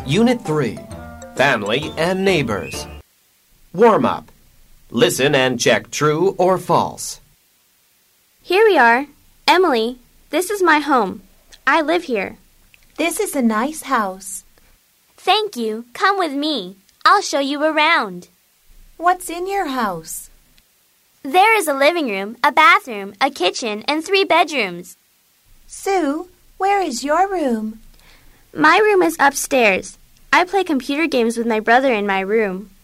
Unit 3, Family and Neighbors. Warm-up. Listen and check true or false. Here we are. Emily, this is my home. I live here. This is a nice house. Thank you. Come with me. I'll show you around. What's in your house? There is a living room, a bathroom, a kitchen, and 3 bedrooms. Sue, where is your room? My room is upstairs. I play computer games with my brother in my room.